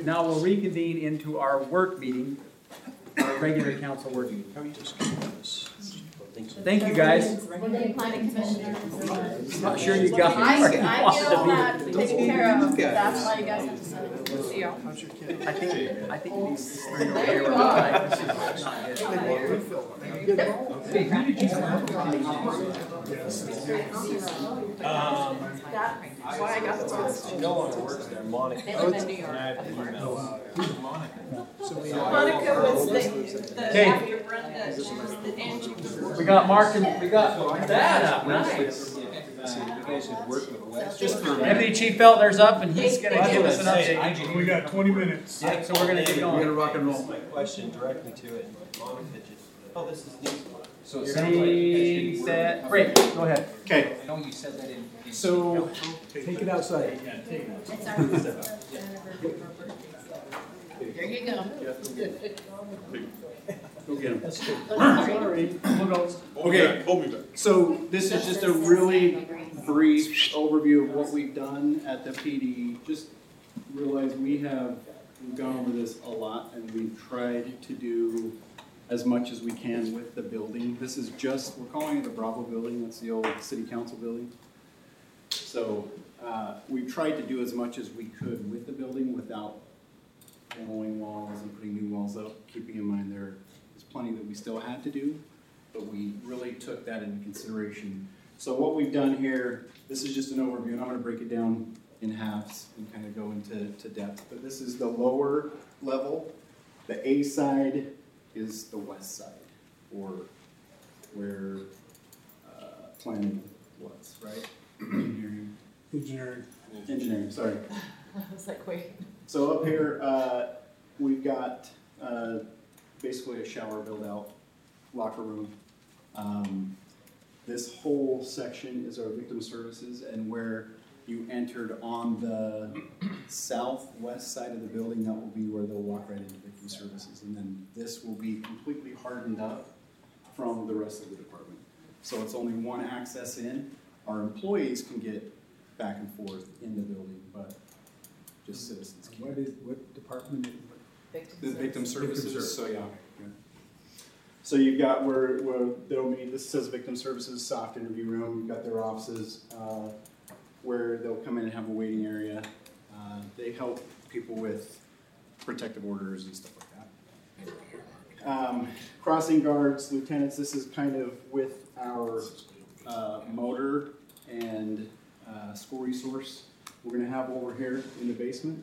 Now we'll reconvene into our work meeting, our regular council work meeting. Thank you, guys. Planning commission. Not sure you got I get all that taken care of. That's why you guys have to send it to the CO. I think you need to bring over here. We're not Hey, who did you That's why I got the list. No one works there, Monica. They live in New York. Monica was the Okay. after Brenda, she was the Angie. We got Mark and we got that up. Nice. Deputy Chief Feltner's up and he's gonna give us an update. We got 20 minutes. Yeah, so we're gonna get going. We're gonna rock and roll. My question directly to it. Monica just, oh, this is news. So Ready, set, break. Go ahead. Okay, I know you said that in. so take it outside. It's our Here you go. Go get him. Sorry. We'll go. Okay, so this is just a really brief overview of what we've done at the PD. Just realize we've gone over this a lot and we've tried to do as much as we can with the building. This is just, we're calling it the Bravo building, that's the old city council building. So we've tried to do as much as we could with the building without demoing walls and putting new walls up, keeping in mind there's plenty that we still had to do, but we really took that into consideration. So what we've done here, this is just an overview, and I'm going to break it down in halves and kind of go into depth. But this is the lower level. The A side is the west side, or where planning was, right? Engineering, sorry. I was like, wait. So up here, we've got basically a shower build-out, locker room. This whole section is our victim services, and where you entered on the southwest side of the building, that will be where they'll walk right into victim services. And then this will be completely hardened up from the rest of the department. So it's only one access in. Our employees can get back and forth in the building, but just citizens can't. What department? The victim services, so yeah. So you've got where they'll meet, this says victim services, soft interview room, you've got their offices, where they'll come in and have a waiting area. They help people with protective orders and stuff like that. Crossing guards, lieutenants, this is kind of with our motor and school resource we're gonna have over here in the basement.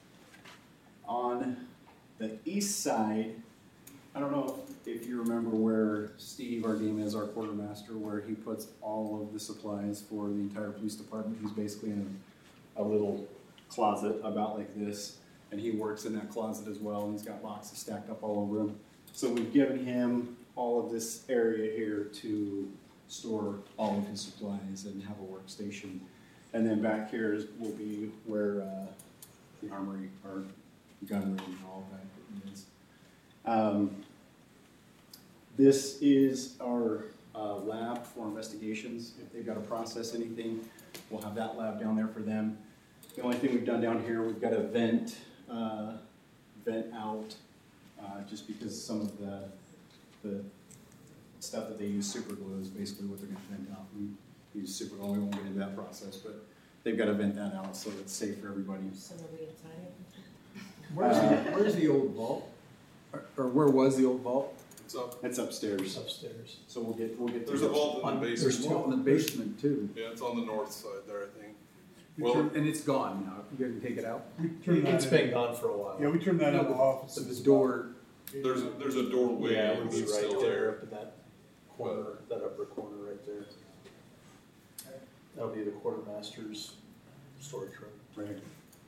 On the east side, I don't know if you remember where Steve, our game is, our quartermaster, where he puts all of the supplies for the entire police department. He's basically in a little closet about like this, and he works in that closet as well, and he's got boxes stacked up all over him. So we've given him all of this area here to store all of his supplies and have a workstation. And then back here will be where the armory, our gun room, and all that is. This is our lab for investigations. If they've got to process anything, we'll have that lab down there for them. The only thing we've done down here, we've got a vent out, just because some of the stuff that they use, super glue, is basically what they're going to vent out. We use super glue, we won't get into that process, but they've got to vent that out so it's safe for everybody. So nobody inside it? Where's the old vault? Or where was the old vault? It's upstairs. Upstairs. So we'll get There's a vault in the There's basement. two in the basement too. Yeah, it's on the north side there, I think. And it's gone now. You can take it out. It's been gone for a while. Yeah, we turned that into office. The door. There's a doorway. Yeah, it would be that's right still there up in that corner, that upper corner right there. That'll be the quartermaster's storage room. Right.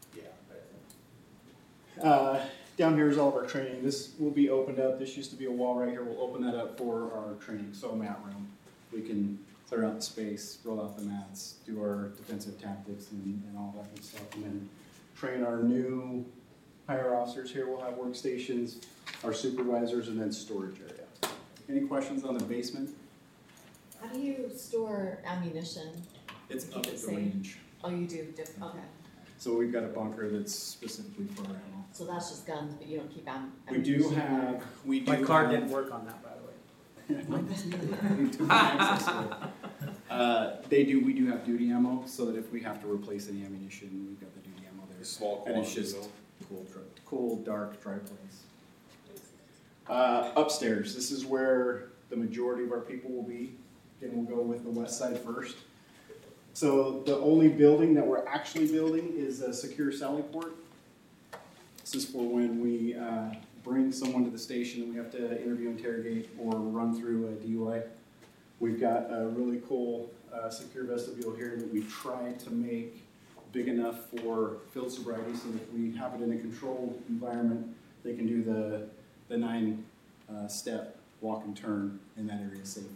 Yeah. Down here is all of our training. This will be opened up. This used to be a wall right here. We'll open that up for our training. So mat room. We can clear out the space, roll out the mats, do our defensive tactics and all that good stuff. And then train our new higher officers here. We'll have workstations, our supervisors, and then storage area. Any questions on the basement? How do you store ammunition? It's up Keep it at the safe. range. Oh, you do? Okay. So we've got a bunker that's specifically for our ammo. So that's just guns, but you don't keep ammo. We do have, My card didn't work on that, by the way. Mine doesn't either. We do have access to it. We do have duty ammo, so that if we have to replace any ammunition, we've got the duty ammo there. Small And it's quantities, just though. cool, dark, dry place. Upstairs, this is where the majority of our people will be. Again, we'll go with the west side first. So the only building that we're actually building is a secure sally port. This is for when we bring someone to the station and we have to interview, interrogate, or run through a DUI. We've got a really cool secure vestibule here that we tried to make big enough for field sobriety, so that if we have it in a controlled environment, they can do the 9-step walk and turn in that area safely.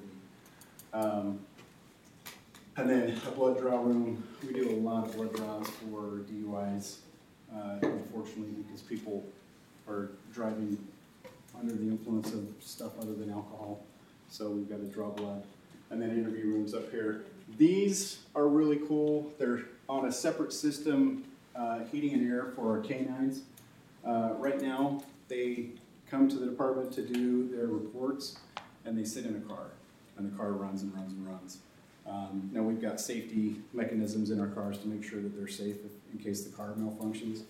And then a blood draw room. We do a lot of blood draws for DUIs, unfortunately, because people are driving under the influence of stuff other than alcohol. So we've got to draw blood. And then interview rooms up here. These are really cool. They're on a separate system, heating and air for our canines. Right now, they come to the department to do their reports, and they sit in a car, and the car runs and runs and runs. Now we've got safety mechanisms in our cars to make sure that they're safe in case the car malfunctions.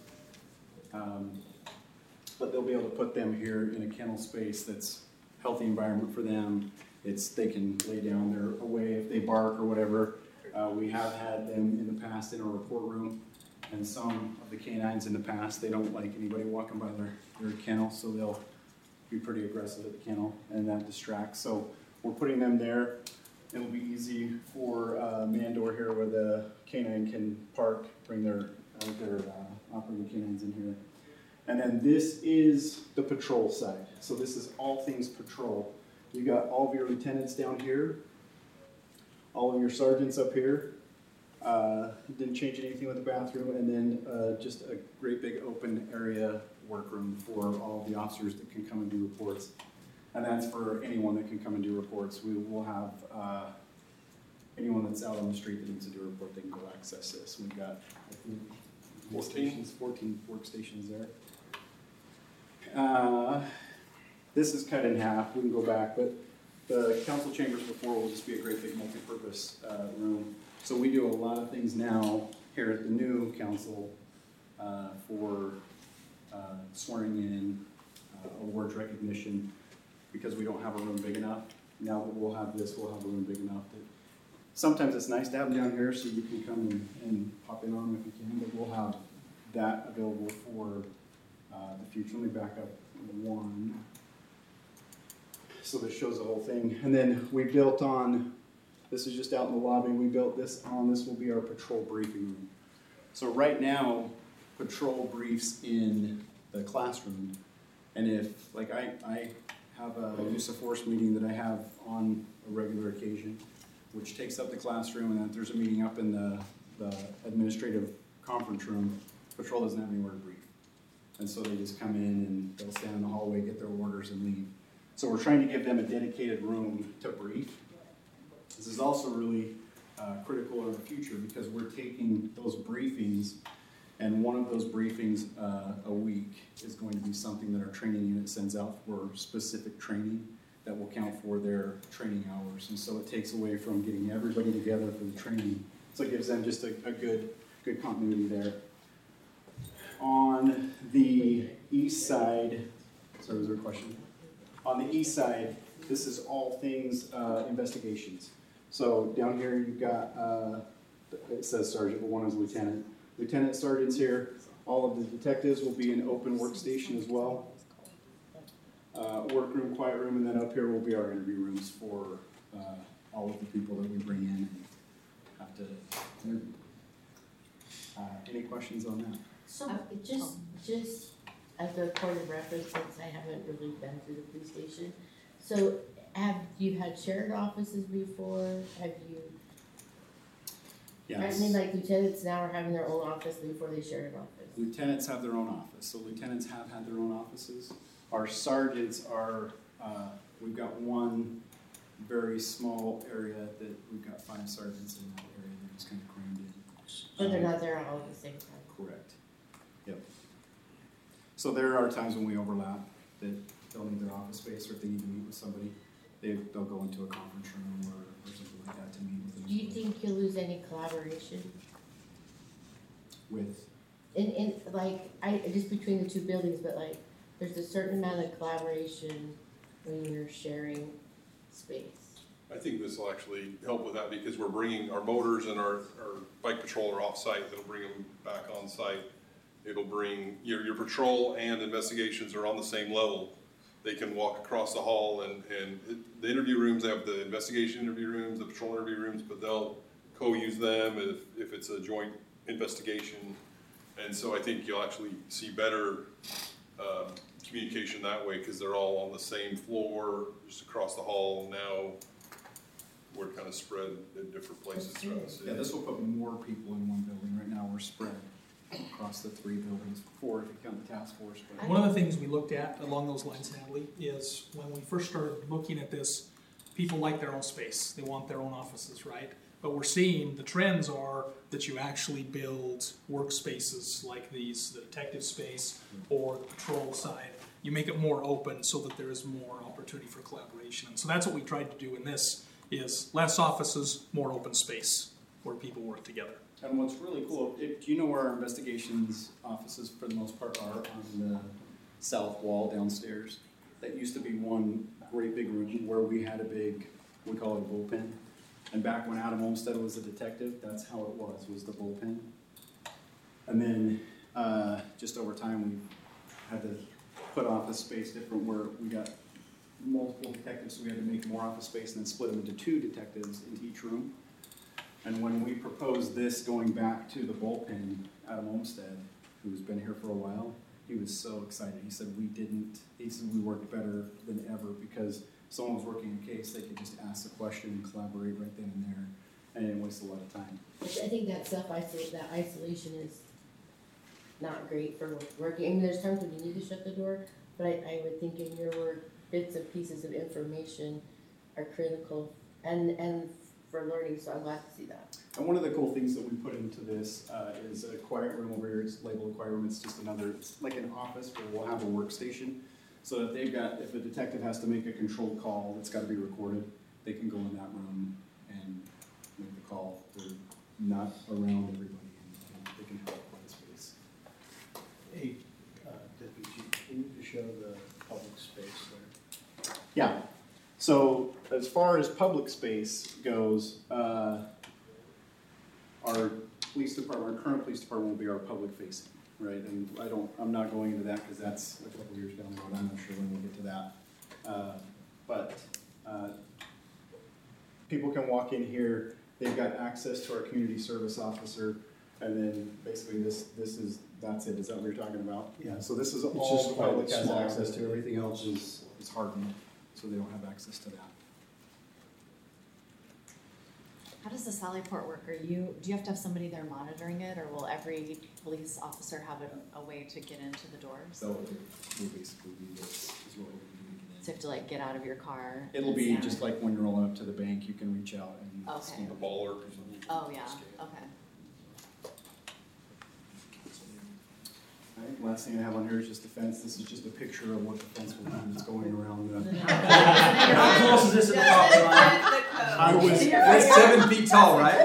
But they'll be able to put them here in a kennel space that's healthy environment for them. They can lay down their away if they bark or whatever. We have had them in the past in a report room, and some of the canines in the past, they don't like anybody walking by their kennel, so they'll be pretty aggressive at the kennel, and that distracts. So we're putting them there. It'll be easy for Mandor here, where the canine can park, bring their operating canines in here. And then this is the patrol side. So this is all things patrol. You got all of your lieutenants down here, all of your sergeants up here. Didn't change anything with the bathroom, and then just a great big open area workroom for all of the officers that can come and do reports. And that's for anyone that can come and do reports. We will have anyone that's out on the street that needs to do a report, they can go access this. We've got, I think, 14 workstations there. This is cut in half. We can go back, but the council chambers before will just be a great big multi-purpose room. So we do a lot of things now here at the new council for swearing in, awards recognition, because we don't have a room big enough. Now that we'll have this, we'll have a room big enough that sometimes it's nice to have them down here so you can come and pop in on them if you can, but we'll have that available for the future. Let me back up one. So this shows the whole thing. And then we built on, this is just out in the lobby, we built this will be our patrol briefing room. So right now, patrol briefs in the classroom, and if, like I have a use of force meeting that I have on a regular occasion, which takes up the classroom, and then there's a meeting up in the administrative conference room, patrol doesn't have anywhere to brief. And so they just come in and they'll stand in the hallway, get their orders, and leave. So we're trying to give them a dedicated room to brief. This is also really critical in the future because we're taking those briefings, and one of those briefings a week is going to be something that our training unit sends out for specific training that will count for their training hours. And so it takes away from getting everybody together for the training. So it gives them just a good continuity there. On the east side, sorry, was there a question? On the east side, this is all things investigations. So down here you've got, it says sergeant, but one is lieutenant. Lieutenant sergeant's here. All of the detectives will be in open workstation as well. Workroom, quiet room, and then up here will be our interview rooms for all of the people that we bring in and have to interview. Any questions on that? So just as a point of reference, since I haven't really been through the police station, so have you had shared offices before? Have you? Yes. I mean, like lieutenants now are having their own office before they share an office. Lieutenants have their own office, so lieutenants have had their own offices. Our sergeants are, we've got one very small area that we've got 5 sergeants in that area that is kind of crammed in. But they're not there all at the same time. Correct. Yep. So there are times when we overlap, that they'll need their office space, or if they need to meet with somebody, they'll go into a conference room or something like that to meet with them. Do you think you'll lose any collaboration With, in like, just between the two buildings, but like, there's a certain amount of collaboration when you're sharing space? I think this will actually help with that because we're bringing our motors and our bike patrol are off-site. It'll bring them back on-site. It'll bring, your patrol and investigations are on the same level. They can walk across the hall and the interview rooms, they have the investigation interview rooms, the patrol interview rooms, but they'll co-use them if it's a joint investigation. And so I think you'll actually see better communication that way because they're all on the same floor, just across the hall. Now we're kind of spread in different places throughout the city. yeah, this will put more people in one building. Right now, we're spread across the 3 buildings, 4 if you count the task force. But One of the things we looked at along those lines, Natalie, is when we first started looking at this, people like their own space. They want their own offices, right? But we're seeing the trends are that you actually build workspaces like these, the detective space or the patrol side. You make it more open so that there is more opportunity for collaboration. And so that's what we tried to do in this, is less offices, more open space where people work together. And what's really cool, do you know where our investigations offices for the most part are? On the south wall downstairs. That used to be one great big room where we had a big, we call it a bullpen. And back when Adam Olmsted was a detective, that's how it was the bullpen. And then just over time, we had to put office space different where we got multiple detectives, so we had to make more office space and then split them into 2 detectives into each room. And when we proposed this going back to the bullpen, Adam Olmsted, who's been here for a while, he was so excited. He said we worked better than ever because someone was working a case, they could just ask a question and collaborate right then and there, and it didn't waste a lot of time. I think that isolation is not great for working. I mean, there's times when you need to shut the door, but I would think in your work, bits and pieces of information are critical and for learning, so I'm glad to see that. And one of the cool things that we put into this is a quiet room over here. It's labeled a quiet room. It's just it's like an office where we'll have a workstation. So that if a detective has to make a controlled call that's got to be recorded, they can go in that room and make the call. They're not around everybody, and they can have a quiet space. Hey, Deputy Chief, can you just show the public space there? Yeah. So as far as public space goes, our police department, our current police department will be our public facing, right? And I'm not going into that because that's a couple years down the road. I'm not sure when we'll get to that. But people can walk in here. They've got access to our community service officer, and then basically that's it. Is that what you're talking about? Yeah. So this is all the public has access to. Everything else is hardened, so they don't have access to that. How does the Sallyport work? Do you have to have somebody there monitoring it, or will every police officer have a way to get into the doors? So we'll basically do this is what we're going to do. So you have to like get out of your car. It'll be just like when you're rolling up to the bank, you can reach out and Okay. scan The baller. Oh yeah. Okay. All right, last thing I have on here is just the fence. This is just a picture of what the fence will be that's going around the. How close is this to the property line? It's 7 feet tall, right?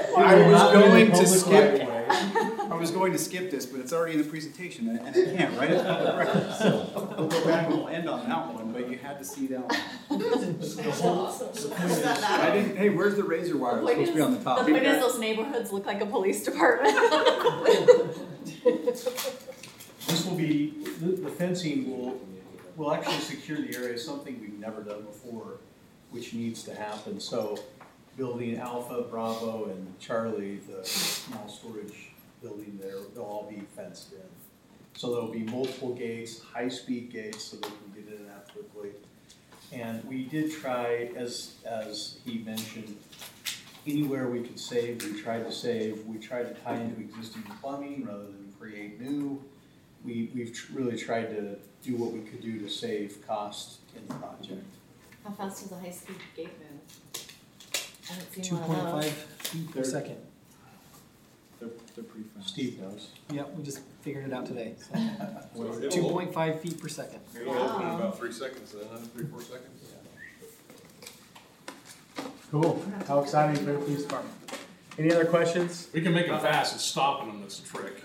I was going to skip this, but it's already in the presentation, and I can't, right? It's public record. So we'll go back and we'll end on that one, but you had to see that one. I didn't, hey, where's the razor wire? It's supposed to be on the top. The point is, those neighborhoods look like a police department. This will be, the fencing will actually secure the area, something we've never done before, which needs to happen. So building Alpha, Bravo, and Charlie, the small storage building there, they'll all be fenced in. So there'll be multiple gates, high-speed gates, so they can get in and out quickly. And we did try, as he mentioned, anywhere we could save, we tried to save. We tried to tie into existing plumbing rather than create new. We've really tried to do what we could do to save cost in the project. How fast does a high-speed gate move? I haven't seen one of 2.5 those. feet per second. They're pretty fast. Steve knows. Yep, we just figured it out today. So it'll Two point 5 feet per second. It'll open in about 3 seconds then, 3-4 seconds. Cool. How exciting for the police department. Any other questions? We can make them fast, it's stopping them that's the trick.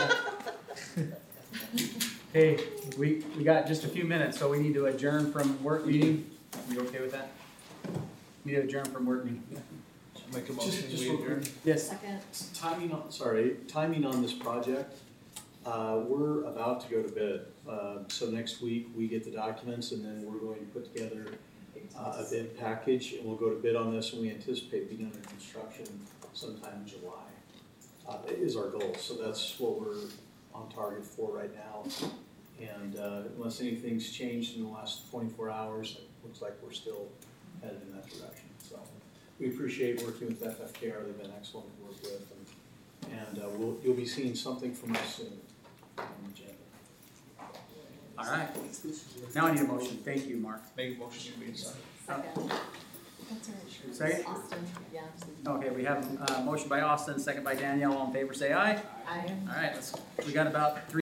Hey, we got just a few minutes, so we need to adjourn from work meeting. You okay with that? We need to adjourn from work meeting. Make a motion, Just we real adjourn. quick, Yes. Second. timing on this project. We're about to go to bid. So next week, we get the documents and then we're going to put together a bid package and we'll go to bid on this and we anticipate beginning construction sometime in July. Is our goal, so that's what we're on target for right now. And unless anything's changed in the last 24 hours, it looks like we're still headed in that direction. So we appreciate working with FFKR, they've been excellent to work with. And you'll be seeing something from us soon on the agenda. All right. Now I need a motion. Thank you, Mark. Make a motion, we adjourn. Second. That's all right. Second? Austin, yeah. Okay, we have a motion by Austin, second by Danielle. All in favor, say aye. I. All right, we got about 3